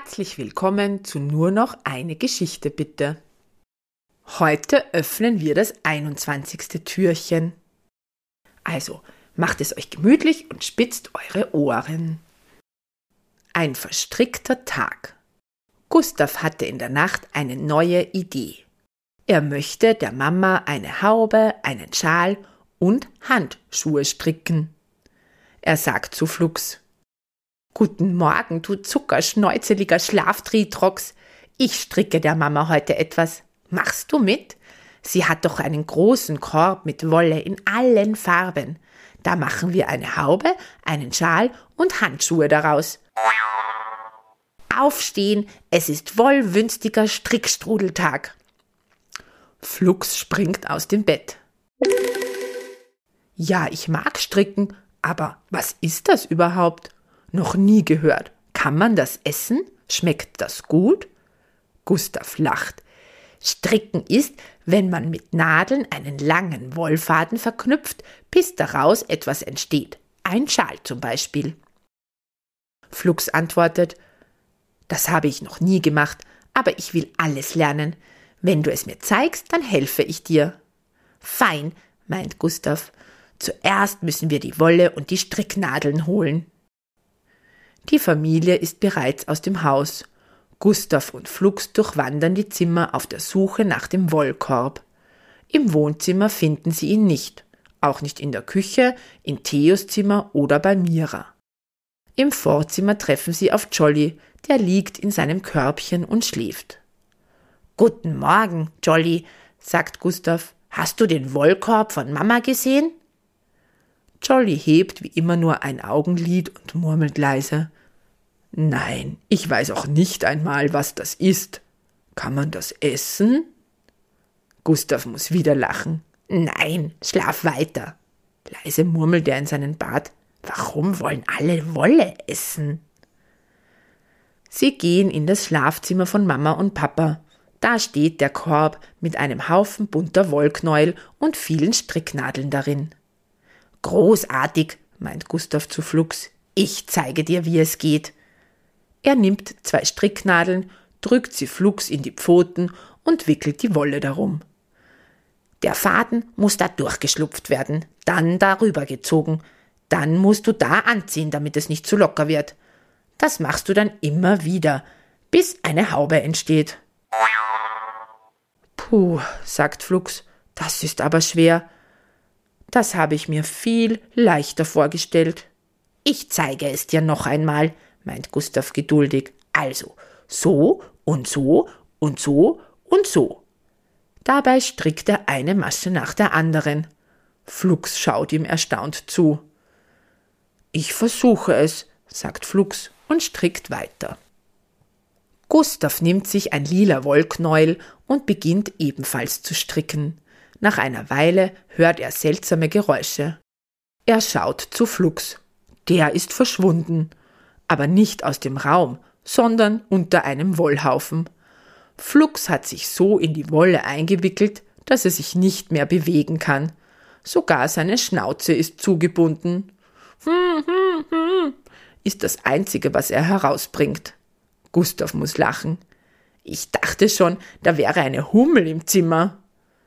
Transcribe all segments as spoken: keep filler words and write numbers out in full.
Herzlich willkommen zu Nur noch eine Geschichte bitte. Heute öffnen wir das einundzwanzigste Türchen. Also macht es euch gemütlich und spitzt eure Ohren. Ein verstrickter Tag. Gustav hatte in der Nacht eine neue Idee. Er möchte der Mama eine Haube, einen Schal und Handschuhe stricken. Er sagt zu Flux: »Guten Morgen, du zuckerschnäuzeliger Schlaftritrox. Ich stricke der Mama heute etwas. Machst du mit? Sie hat doch einen großen Korb mit Wolle in allen Farben. Da machen wir eine Haube, einen Schal und Handschuhe daraus. Aufstehen, es ist wollwünstiger Strickstrudeltag.« Flux springt aus dem Bett. »Ja, ich mag stricken, aber was ist das überhaupt? Noch nie gehört. Kann man das essen? Schmeckt das gut?« Gustav lacht. »Stricken ist, wenn man mit Nadeln einen langen Wollfaden verknüpft, bis daraus etwas entsteht. Ein Schal zum Beispiel.« Flux antwortet: »Das habe ich noch nie gemacht, aber ich will alles lernen. Wenn du es mir zeigst, dann helfe ich dir.« »Fein«, meint Gustav. »Zuerst müssen wir die Wolle und die Stricknadeln holen.« Die Familie ist bereits aus dem Haus. Gustav und Flux durchwandern die Zimmer auf der Suche nach dem Wollkorb. Im Wohnzimmer finden sie ihn nicht, auch nicht in der Küche, in Theos Zimmer oder bei Mira. Im Vorzimmer treffen sie auf Jolly, der liegt in seinem Körbchen und schläft. »Guten Morgen, Jolly«, sagt Gustav. »Hast du den Wollkorb von Mama gesehen?« Jolly hebt wie immer nur ein Augenlid und murmelt leise: »Nein, ich weiß auch nicht einmal, was das ist. Kann man das essen?« Gustav muss wieder lachen. »Nein, schlaf weiter.« Leise murmelt er in seinen Bart. »Warum wollen alle Wolle essen?« Sie gehen in das Schlafzimmer von Mama und Papa. Da steht der Korb mit einem Haufen bunter Wollknäuel und vielen Stricknadeln darin. »Großartig«, meint Gustav zu Flux. »Ich zeige dir, wie es geht.« Er nimmt zwei Stricknadeln, drückt sie Flux in die Pfoten und wickelt die Wolle darum. »Der Faden muss da durchgeschlupft werden, dann darüber gezogen. Dann musst du da anziehen, damit es nicht zu locker wird. Das machst du dann immer wieder, bis eine Haube entsteht.« »Puh«, sagt Flux, »das ist aber schwer. Das habe ich mir viel leichter vorgestellt.« »Ich zeige es dir noch einmal«, meint Gustav geduldig. »Also, so und so und so und so.« Dabei strickt er eine Masche nach der anderen. Flux schaut ihm erstaunt zu. »Ich versuche es«, sagt Flux und strickt weiter. Gustav nimmt sich ein lila Wollknäuel und beginnt ebenfalls zu stricken. Nach einer Weile hört er seltsame Geräusche. Er schaut zu Flux. Der ist verschwunden, aber nicht aus dem Raum, sondern unter einem Wollhaufen. Flux hat sich so in die Wolle eingewickelt, dass er sich nicht mehr bewegen kann. Sogar seine Schnauze ist zugebunden. Hm, hm, hm, ist das Einzige, was er herausbringt. Gustav muss lachen. »Ich dachte schon, da wäre eine Hummel im Zimmer.«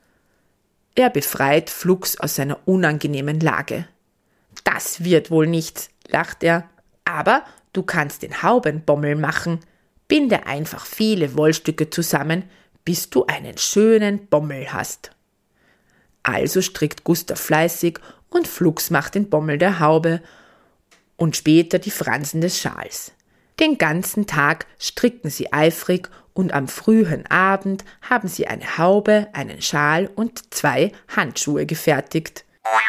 Er befreit Flux aus seiner unangenehmen Lage. »Das wird wohl nichts«, lacht er. »Aber du kannst den Haubenbommel machen. Binde einfach viele Wollstücke zusammen, bis du einen schönen Bommel hast.« Also strickt Gustav fleißig und Flux macht den Bommel der Haube und später die Fransen des Schals. Den ganzen Tag stricken sie eifrig und am frühen Abend haben sie eine Haube, einen Schal und zwei Handschuhe gefertigt.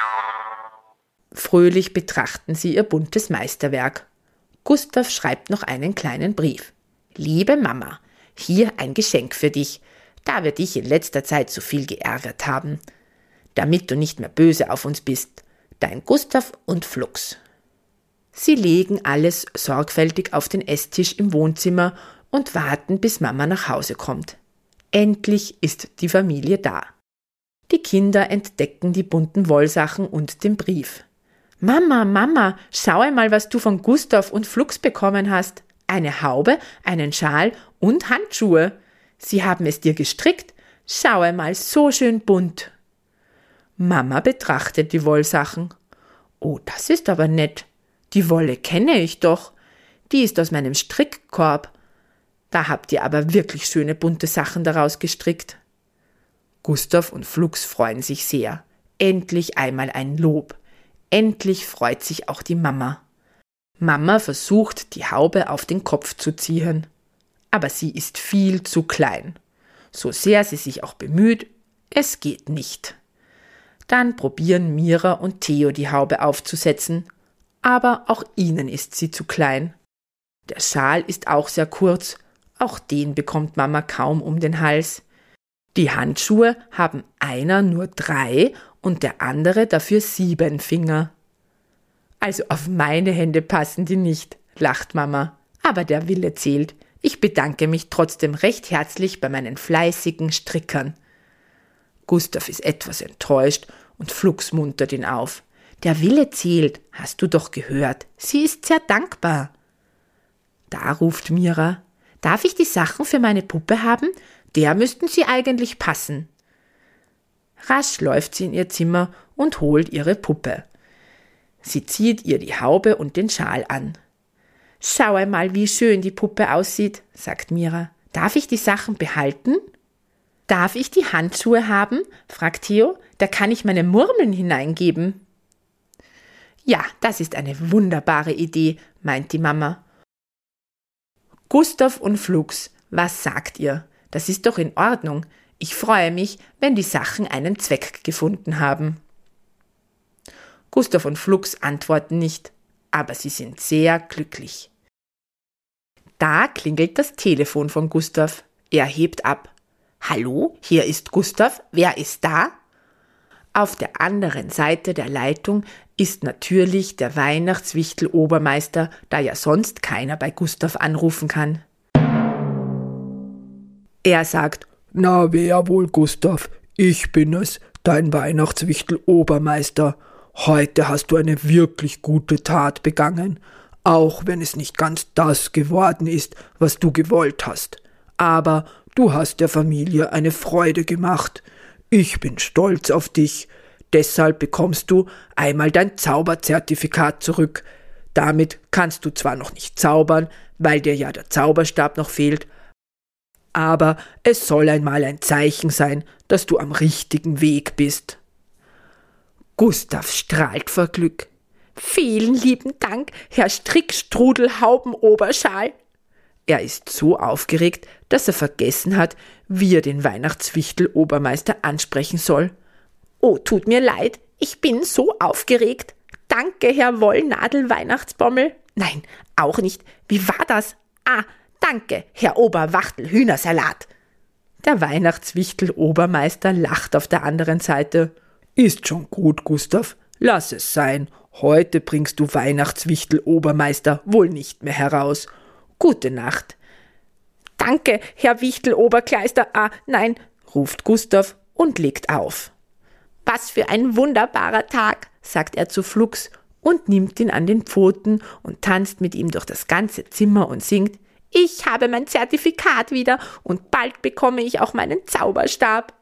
Fröhlich betrachten sie ihr buntes Meisterwerk. Gustav schreibt noch einen kleinen Brief. »Liebe Mama, hier ein Geschenk für dich, da wir dich in letzter Zeit so viel geärgert haben. Damit du nicht mehr böse auf uns bist. Dein Gustav und Flux.« Sie legen alles sorgfältig auf den Esstisch im Wohnzimmer und warten, bis Mama nach Hause kommt. Endlich ist die Familie da. Die Kinder entdecken die bunten Wollsachen und den Brief. »Mama, Mama, schau einmal, was du von Gustav und Flux bekommen hast. Eine Haube, einen Schal und Handschuhe. Sie haben es dir gestrickt. Schau einmal, so schön bunt. Mama betrachtet die Wollsachen. Oh, das ist aber nett. Die Wolle kenne ich doch. Die ist aus meinem Strickkorb. Da habt ihr aber wirklich schöne bunte Sachen daraus gestrickt. Gustav und Flugs freuen sich sehr. Endlich einmal ein Lob. Endlich freut sich auch die Mama. Mama versucht, die Haube auf den Kopf zu ziehen. Aber sie ist viel zu klein. So sehr sie sich auch bemüht, es geht nicht. Dann probieren Mira und Theo die Haube aufzusetzen, aber auch ihnen ist sie zu klein. Der Schal ist auch sehr kurz, auch den bekommt Mama kaum um den Hals. Die Handschuhe haben einer nur drei und der andere dafür sieben Finger. Also auf meine Hände passen die nicht, lacht Mama, aber der Wille zählt. Ich bedanke mich trotzdem recht herzlich bei meinen fleißigen Strickern. Gustav ist etwas enttäuscht und Flugs muntert ihn auf. Der Wille zählt, hast du doch gehört. Sie ist sehr dankbar. Da ruft Mira, darf ich die Sachen für meine Puppe haben? Der müssten sie eigentlich passen. Rasch läuft sie in ihr Zimmer und holt ihre Puppe. Sie zieht ihr die Haube und den Schal an. Schau einmal, wie schön die Puppe aussieht, sagt Mira. Darf ich die Sachen behalten? Darf ich die Handschuhe haben? Fragt Theo. Da kann ich meine Murmeln hineingeben. Ja, das ist eine wunderbare Idee, meint die Mama. Gustav und Flugs, was sagt ihr? Das ist doch in Ordnung. Ich freue mich, wenn die Sachen einen Zweck gefunden haben. Gustav und Flugs antworten nicht, aber sie sind sehr glücklich. Da klingelt das Telefon von Gustav. Er hebt ab. Hallo, hier ist Gustav. Wer ist da? Auf der anderen Seite der Leitung ist natürlich der Weihnachtswichtel-Obermeister, da ja sonst keiner bei Gustav anrufen kann. Er sagt, na wer wohl, Gustav? Ich bin es, dein Weihnachtswichtel-Obermeister. Heute hast du eine wirklich gute Tat begangen, auch wenn es nicht ganz das geworden ist, was du gewollt hast. Aber du hast der Familie eine Freude gemacht. Ich bin stolz auf dich. Deshalb bekommst du einmal dein Zauberzertifikat zurück. Damit kannst du zwar noch nicht zaubern, weil dir ja der Zauberstab noch fehlt, aber es soll einmal ein Zeichen sein, dass du am richtigen Weg bist. Gustav strahlt vor Glück. Vielen lieben Dank, Herr Strickstrudel-Haubenoberschal. Er ist so aufgeregt, dass er vergessen hat, wie er den Weihnachtswichtel-Obermeister ansprechen soll. Oh, tut mir leid, ich bin so aufgeregt. Danke, Herr Wollnadel-Weihnachtsbommel. Nein, auch nicht. Wie war das? Ah, danke, Herr Oberwachtel-Hühnersalat. Der Weihnachtswichtel-Obermeister lacht auf der anderen Seite. Ist schon gut, Gustav. Lass es sein. Heute bringst du Weihnachtswichtel-Obermeister wohl nicht mehr heraus. Gute Nacht. Danke, Herr Wichtel-Oberkleister. Ah, nein, ruft Gustav und legt auf. Was für ein wunderbarer Tag, sagt er zu Flugs und nimmt ihn an den Pfoten und tanzt mit ihm durch das ganze Zimmer und singt: Ich habe mein Zertifikat wieder und bald bekomme ich auch meinen Zauberstab.